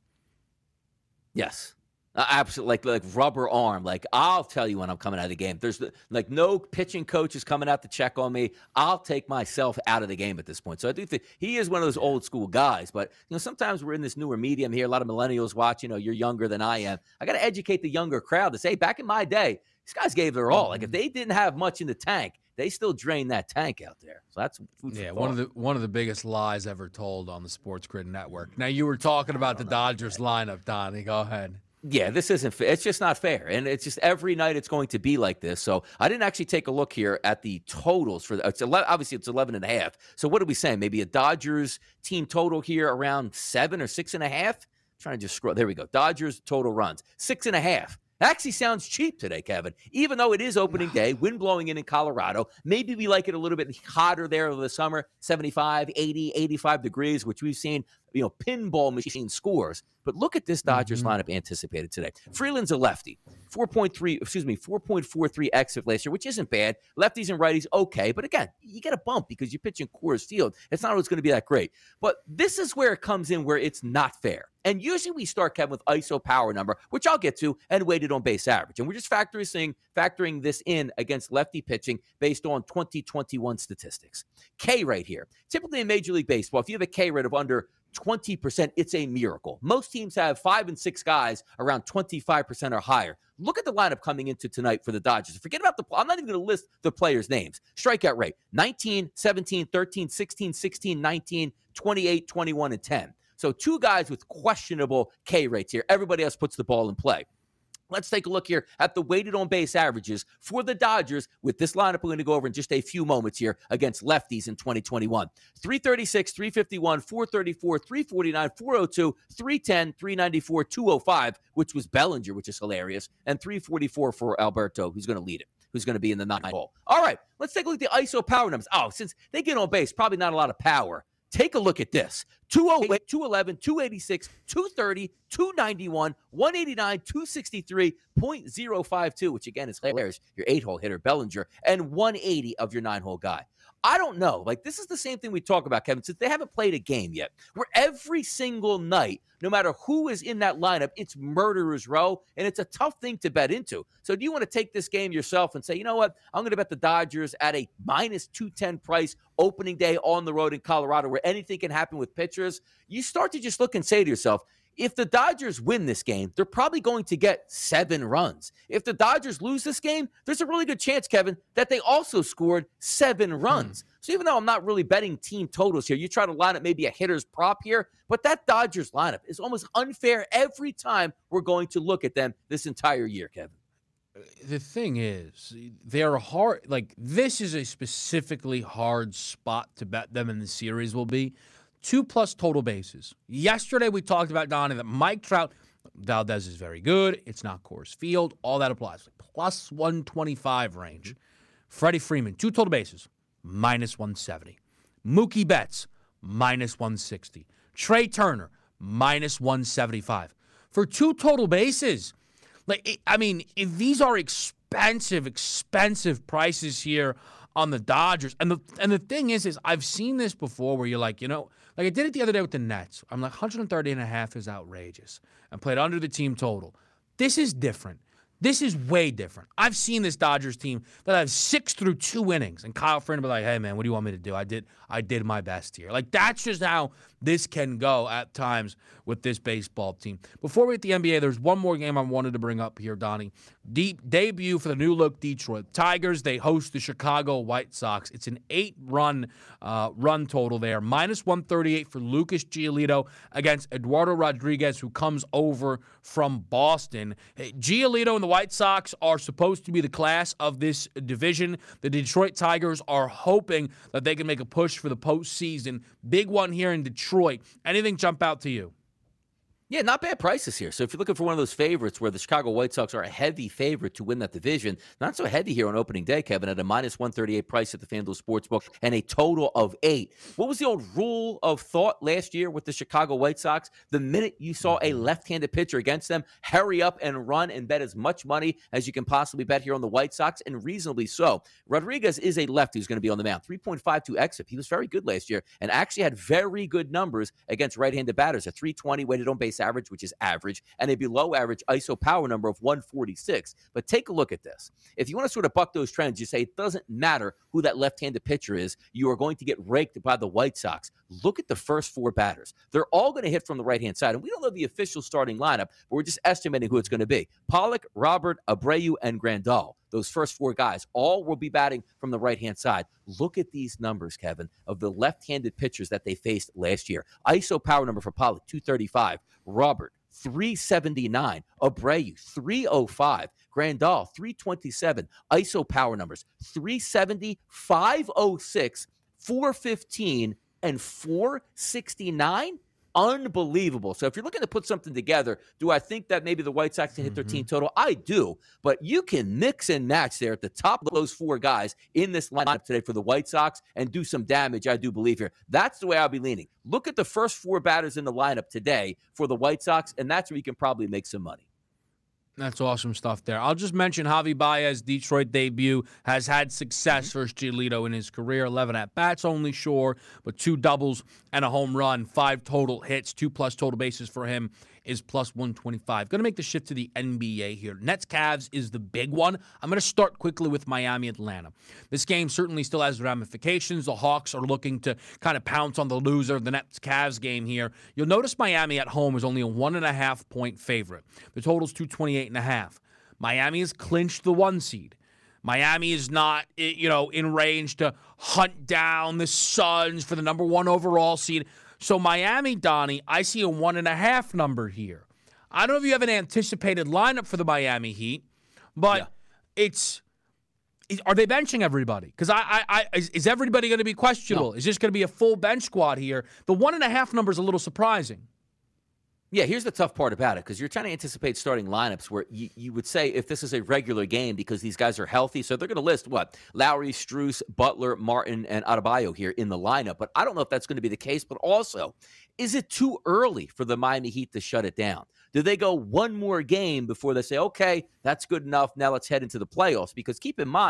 Yes. Uh, absolutely, like like rubber arm. Like, I'll tell you when I'm coming out of the game. There's like no pitching coach is coming out to check on me. I'll take myself out of the game at this point. So I do think he is one of those old school guys. But you know, sometimes we're in this newer medium here. A lot of millennials watch. You know, you're younger than I am. I got to educate the younger crowd to say, back in my day, these guys gave their all. Like, if they didn't have much in the tank, they still drained that tank out there. So that's food for Yeah, thought. one of the one of the biggest lies ever told on the Sports Grid Network. Now, you were talking about the Dodgers lineup, Donnie. Go ahead. Yeah, this isn't fair. It's just not fair. And it's just every night it's going to be like this. So I didn't actually take a look here at the totals for the, it's eleven, obviously it's eleven and a half. So what are we saying? Maybe a Dodgers team total here around seven or six and a half? I'm trying to just scroll. There we go. Dodgers total runs. Six and a half. Actually sounds cheap today, Kevin. Even though it is opening day, wind blowing in in Colorado. Maybe we like it a little bit hotter there over the summer, seventy-five, eighty, eighty-five degrees, which we've seen, you know, pinball machine scores. But look at this Dodgers mm-hmm. lineup anticipated today. Freeland's a lefty. four point three, excuse me, four point four three exit last year, which isn't bad. Lefties and righties, okay. But again, you get a bump because you pitch in Coors Field. It's not always going to be that great. But this is where it comes in where it's not fair. And usually we start, Kevin, with I S O power number, which I'll get to, and weighted on base average. And we're just factoring, factoring this in against lefty pitching based on twenty twenty-one statistics. K rate here. Typically in Major League Baseball, if you have a K rate of under twenty percent, it's a miracle. Most teams have five and six guys around twenty-five percent or higher. Look at the lineup coming into tonight for the Dodgers. Forget about the – I'm not even going to list the players' names. Strikeout rate, nineteen, seventeen, thirteen, sixteen, sixteen, nineteen, twenty-eight, twenty-one, and ten. So two guys with questionable K rates here. Everybody else puts the ball in play. Let's take a look here at the weighted on base averages for the Dodgers with this lineup we're going to go over in just a few moments here against lefties in twenty twenty-one. three thirty-six, three fifty-one, four thirty-four, three forty-nine, four oh two, three ten, three ninety-four, two oh five, which was Bellinger, which is hilarious, and three forty-four for Alberto, who's going to lead it, who's going to be in the nine hole. All right, let's take a look at the I S O power numbers. Oh, since they get on base, probably not a lot of power. Take a look at this. two oh eight, two eleven, two eighty-six, two thirty, two ninety-one, one eighty-nine, two sixty-three, point oh five two, which again is hilarious. Your eight-hole hitter, Bellinger, and one eighty of your nine-hole guy. I don't know. Like, this is the same thing we talk about, Kevin, since they haven't played a game yet, where every single night, no matter who is in that lineup, it's murderer's row, and it's a tough thing to bet into. So do you want to take this game yourself and say, you know what, I'm going to bet the Dodgers at a minus two ten price opening day on the road in Colorado where anything can happen with pitchers? You start to just look and say to yourself, if the Dodgers win this game, they're probably going to get seven runs. If the Dodgers lose this game, there's a really good chance, Kevin, that they also scored seven runs. Hmm. So even though I'm not really betting team totals here, you try to line up maybe a hitter's prop here, but that Dodgers lineup is almost unfair every time we're going to look at them this entire year, Kevin. The thing is, they're hard. Like, this is a specifically hard spot to bet them in the series will be. Two plus total bases. Yesterday we talked about, Donnie, that Mike Trout, Valdez is very good. It's not Coors Field. All that applies. Like plus one twenty-five range. Freddie Freeman, two total bases, minus one seventy. Mookie Betts, minus one sixty. Trey Turner, minus one seventy-five. For two total bases. Like, I mean, if these are expensive, expensive prices here on the Dodgers. And the and the thing is, is I've seen this before where you're like, you know, like I did it the other day with the Nets. I'm like, one thirty and a half is outrageous. And played under the team total. This is different. This is way different. I've seen this Dodgers team that have six through two innings, and Kyle Freeland be like, hey, man, what do you want me to do? I did I did my best here. Like, that's just how this can go at times with this baseball team. Before we hit the N B A, there's one more game I wanted to bring up here, Donnie. Deep debut for the new-look Detroit Tigers. They host the Chicago White Sox. It's an eight-run uh, run total there. minus one thirty-eight for Lucas Giolito against Eduardo Rodriguez, who comes over from Boston. Hey, Giolito and the White Sox are supposed to be the class of this division. The Detroit Tigers are hoping that they can make a push for the postseason. Big one here in Detroit. Anything jump out to you? Yeah, not bad prices here. So if you're looking for one of those favorites where the Chicago White Sox are a heavy favorite to win that division, not so heavy here on opening day, Kevin, at a minus one thirty-eight price at the FanDuel Sportsbook and a total of eight. What was the old rule of thought last year with the Chicago White Sox? The minute you saw a left-handed pitcher against them, hurry up and run and bet as much money as you can possibly bet here on the White Sox, and reasonably so. Rodriguez is a lefty who's going to be on the mound. three point five two X F. He was very good last year and actually had very good numbers against right-handed batters. A three twenty weighted on base average, which is average, and a below average I S O power number of one forty-six. But take a look at this. If you want to sort of buck those trends, you say it doesn't matter who that left-handed pitcher is, you are going to get raked by the White Sox. Look at the first four batters. They're all going to hit from the right-hand side, and we don't know the official starting lineup, but we're just estimating who it's going to be. Pollock, Robert, Abreu, and Grandal. Those first four guys all will be batting from the right-hand side. Look at these numbers, Kevin, of the left-handed pitchers that they faced last year. I S O power number for Pollock, two thirty-five. Robert, three seventy-nine. Abreu, three oh five. Grandal, three twenty-seven. I S O power numbers, three seventy, five oh six, four fifteen, and four sixty-nine. Unbelievable. So if you're looking to put something together, do I think that maybe the White Sox can hit their mm-hmm. team total? I do. But you can mix and match there at the top of those four guys in this lineup today for the White Sox and do some damage, I do believe here. That's the way I'll be leaning. Look at the first four batters in the lineup today for the White Sox, and that's where you can probably make some money. That's awesome stuff there. I'll just mention Javi Baez, Detroit debut, has had success versus Giolito in his career. eleven at-bats only, sure, but two doubles and a home run, five total hits, two plus total bases for him is plus one twenty-five. Going to make the shift to the N B A here. Nets-Cavs is the big one. I'm going to start quickly with Miami-Atlanta. This game certainly still has ramifications. The Hawks are looking to kind of pounce on the loser of the Nets-Cavs game here. You'll notice Miami at home is only a one and a half point favorite. The total's two twenty-eight and a half. Miami has clinched the one seed. Miami is not, you know, in range to hunt down the Suns for the number one overall seed. So Miami, Donnie, I see a one and a half number here. I don't know if you have an anticipated lineup for the Miami Heat, but yeah. it's are they benching everybody? Because I, I, I is, is everybody going to be questionable? No. Is this going to be a full bench squad here? The one and a half number is a little surprising. Yeah, here's the tough part about it, because you're trying to anticipate starting lineups where you, you would say if this is a regular game because these guys are healthy, so they're going to list, what, Lowry, Strus, Butler, Martin, and Adebayo here in the lineup. But I don't know if that's going to be the case. But also, is it too early for the Miami Heat to shut it down? Do they go one more game before they say, okay, that's good enough, now let's head into the playoffs? Because keep in mind,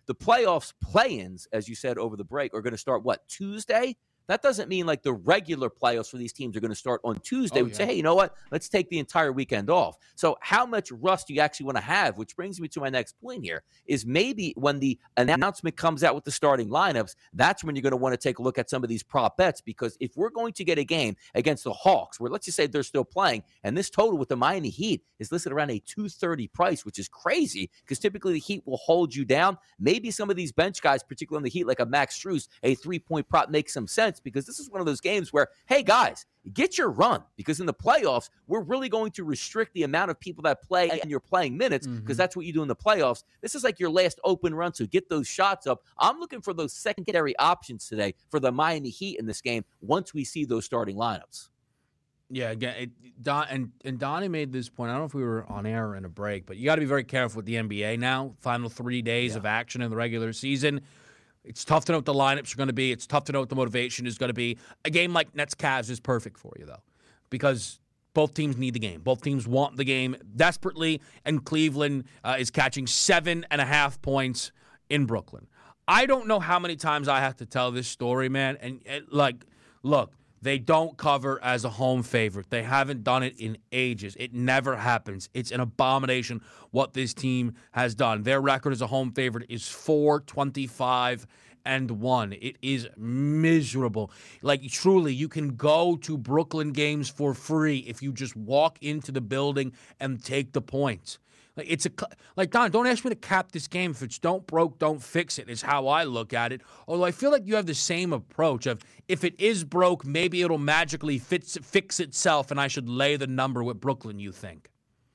the playoffs play-ins, as you said over the break, are going to start, what, Tuesday? That doesn't mean like the regular playoffs for these teams are going to start on Tuesday. Oh, We'd yeah. say, hey, you know what? Let's take the entire weekend off. So how much rust do you actually want to have? Which brings me to my next point here, is maybe when the announcement comes out with the starting lineups, that's when you're going to want to take a look at some of these prop bets, because if we're going to get a game against the Hawks, where let's just say they're still playing, and this total with the Miami Heat is listed around a two thirty price, which is crazy because typically the Heat will hold you down. Maybe some of these bench guys, particularly in the Heat, like a Max Strus, a three-point prop makes some sense, because this is one of those games where, hey, guys, get your run, because in the playoffs, we're really going to restrict the amount of people that play and you're playing minutes, because mm-hmm. that's what you do in the playoffs. This is like your last open run, so get those shots up. I'm looking for those secondary options today for the Miami Heat in this game once we see those starting lineups. Yeah, again, it, Don, and, and Donnie made this point. I don't know if we were on air or in a break, but you got to be very careful with the N B A now. Final three days yeah. of action in the regular season. It's tough to know what the lineups are going to be. It's tough to know what the motivation is going to be. A game like Nets-Cavs is perfect for you, though, because both teams need the game. Both teams want the game desperately, and Cleveland uh, is catching seven and a half points in Brooklyn. I don't know how many times I have to tell this story, man. And, and like, look, they don't cover as a home favorite. They haven't done it in ages. It never happens. It's an abomination what this team has done. Their record as a home favorite is four twenty-five and one. It is miserable. Like, truly, you can go to Brooklyn games for free if you just walk into the building and take the points. Like, it's a like Don. Don't ask me to cap this game. If it's don't broke, don't fix it. Is how I look at it. Although I feel like you have the same approach of, if it is broke, maybe it'll magically fix fix itself, and I should lay the number with Brooklyn. You think?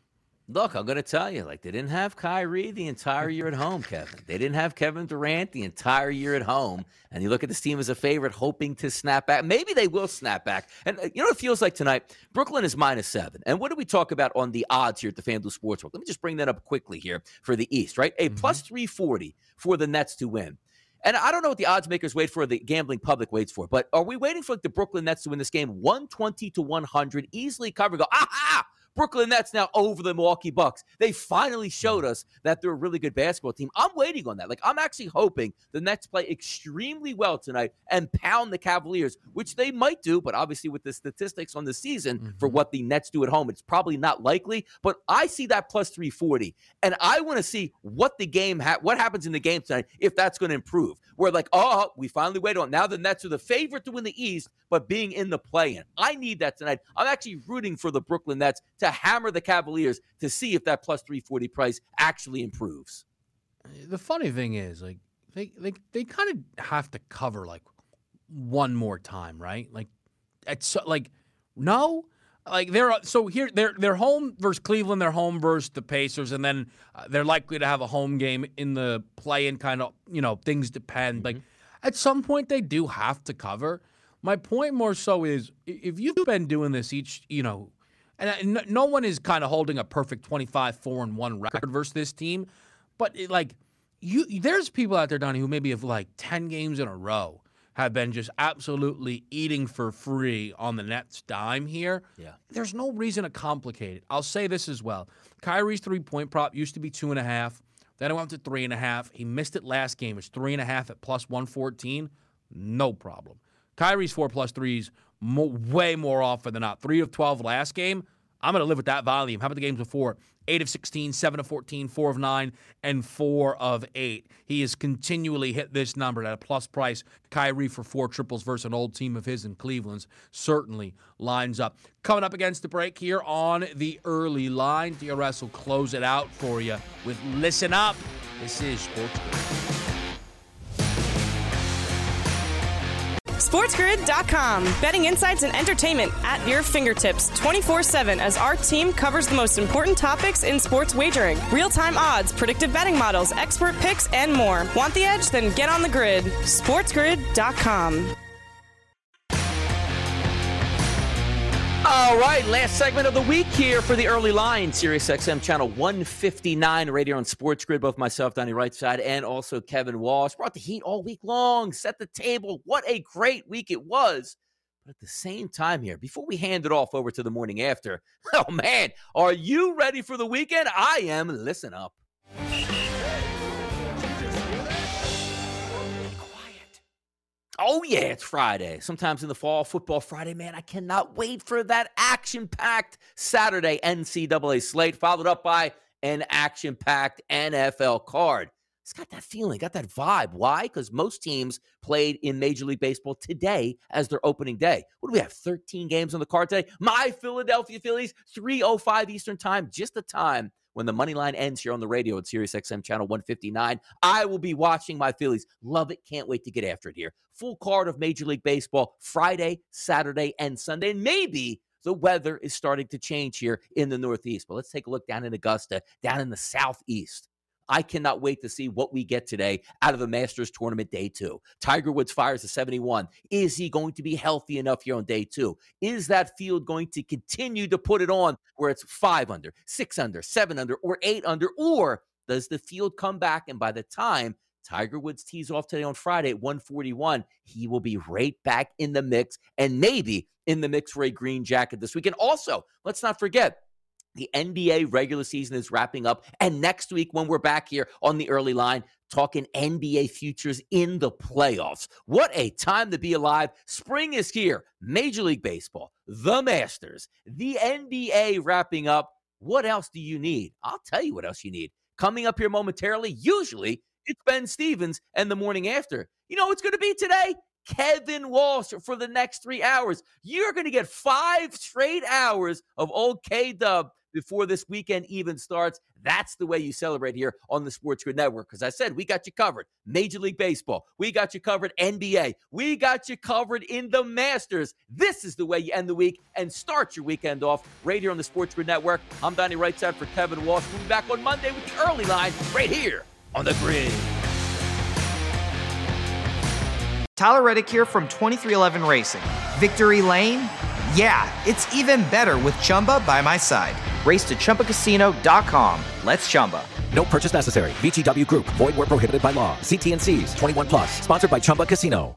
Look, I'm going to tell you, like, they didn't have Kyrie the entire year at home, Kevin. They didn't have Kevin Durant the entire year at home. And you look at this team as a favorite, hoping to snap back. Maybe they will snap back. And uh, you know what it feels like tonight? Brooklyn is minus seven. And what do we talk about on the odds here at the FanDuel Sportsbook? Let me just bring that up quickly here for the East, right? A mm-hmm. plus three forty for the Nets to win. And I don't know what the odds makers wait for, the gambling public waits for, but are we waiting for like the Brooklyn Nets to win this game one twenty to one hundred, easily cover, go, aha! Brooklyn Nets now over the Milwaukee Bucks. They finally showed us that they're a really good basketball team. I'm waiting on that. Like, I'm actually hoping the Nets play extremely well tonight and pound the Cavaliers, which they might do, but obviously with the statistics on the season mm-hmm. for what the Nets do at home, it's probably not likely. But I see that plus three forty, and I want to see what the game, ha- what happens in the game tonight if that's going to improve. We're like, oh, we finally waited on. Now the Nets are the favorite to win the East, but being in the play-in. I need that tonight. I'm actually rooting for the Brooklyn Nets to hammer the Cavaliers to see if that plus three forty price actually improves. The funny thing is, like, they they, they kind of have to cover, like, one more time, right? Like, it's like, no? Like, they're so here, they're, they're home versus Cleveland, they're home versus the Pacers, and then uh, they're likely to have a home game in the play-in, kind of, you know, things depend. Mm-hmm. Like, at some point, they do have to cover. My point more so is, if you've been doing this each, you know, and no one is kind of holding a perfect twenty-five four and one record versus this team, but it, like, you, there's people out there, Donnie, who maybe have like ten games in a row have been just absolutely eating for free on the Nets' dime here. Yeah. There's no reason to complicate it. I'll say this as well. Kyrie's three-point prop used to be two and a half. Then it went to three and a half. He missed it last game. It's three and a half at plus one fourteen. No problem. Kyrie's four plus threes, mo- way more often than not. Three of twelve last game. I'm going to live with that volume. How about the games before? eight of sixteen, seven of fourteen, four of nine, and four of eight. He has continually hit this number at a plus price. Kyrie for four triples versus an old team of his in Cleveland's certainly lines up. Coming up against the break here on the early line, D R S will close it out for you with Listen Up. This is Sports Grid. SportsGrid dot com. Betting insights and entertainment at your fingertips twenty-four seven as our team covers the most important topics in sports wagering. Real-time odds, predictive betting models, expert picks, and more. Want the edge? Then get on the grid. SportsGrid dot com. All right, last segment of the week here for the early line. Sirius X M channel one fifty-nine, right here on Sports Grid. Both myself, Donnie Rightside, and also Kevin Walsh. Brought the heat all week long, set the table. What a great week it was. But at the same time here, before we hand it off over to the morning after, oh man, are you ready for the weekend? I am. Listen up. Oh, yeah, it's Friday. Sometimes in the fall, football Friday, man, I cannot wait for that action-packed Saturday N C double A slate, followed up by an action-packed N F L card. It's got that feeling, got that vibe. Why? Because most teams played in Major League Baseball today as their opening day. What do we have, thirteen games on the card today? My Philadelphia Phillies, three oh five Eastern time, just the time when the money line ends here on the radio at Sirius X M channel one fifty-nine. I will be watching my Phillies. Love it. Can't wait to get after it here. Full card of Major League Baseball Friday, Saturday, and Sunday. And maybe the weather is starting to change here in the Northeast. But let's take a look down in Augusta, down in the Southeast. I cannot wait to see what we get today out of the Masters Tournament Day two. Tiger Woods fires a seventy-one. Is he going to be healthy enough here on Day two? Is that field going to continue to put it on where it's five under, six under, seven under, or eight under? Or does the field come back, and by the time Tiger Woods tees off today on Friday at one forty-one, he will be right back in the mix, and maybe in the mix for a green jacket this week. And also, let's not forget, the N B A regular season is wrapping up, and next week when we're back here on the early line, talking N B A futures in the playoffs. What a time to be alive. Spring is here. Major League Baseball, the Masters, the N B A wrapping up. What else do you need? I'll tell you what else you need. Coming up here momentarily, usually it's Ben Stevens and the morning after. You know what's going to be today? Kevin Walsh for the next three hours. You're going to get five straight hours of old K-Dub before this weekend even starts. That's the way you celebrate here on the Sports Grid Network. Because I said, we got you covered. Major League Baseball. We got you covered. N B A. We got you covered in the Masters. This is the way you end the week and start your weekend off right here on the Sports Grid Network. I'm Donnie Rightside for Kevin Walsh. We'll be back on Monday with the early line right here on the Grid. Tyler Reddick here from twenty-three eleven Racing. Victory Lane? Yeah, it's even better with Chumba by my side. Race to Chumba Casino dot com. Let's Chumba. No purchase necessary. V G W Group. Void where prohibited by law. See T and C's. twenty-one plus. Sponsored by Chumba Casino.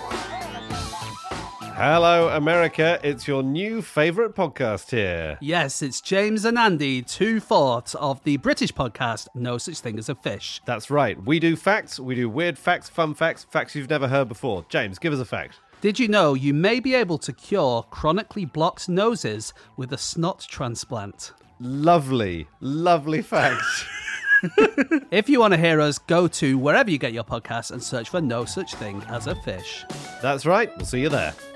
Hello, America. It's your new favourite podcast here. Yes, it's James and Andy, two-fourths of the British podcast No Such Thing as a Fish. That's right. We do facts. We do weird facts, fun facts, facts you've never heard before. James, give us a fact. Did you know you may be able to cure chronically blocked noses with a snot transplant? Lovely, lovely facts. If you want to hear us, go to wherever you get your podcasts and search for No Such Thing as a Fish. That's right. We'll see you there.